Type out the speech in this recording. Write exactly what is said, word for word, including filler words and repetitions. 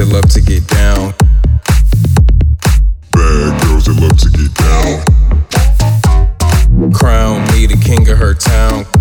that love to get down. Bad girls that love to get down. Crown me the king of her town.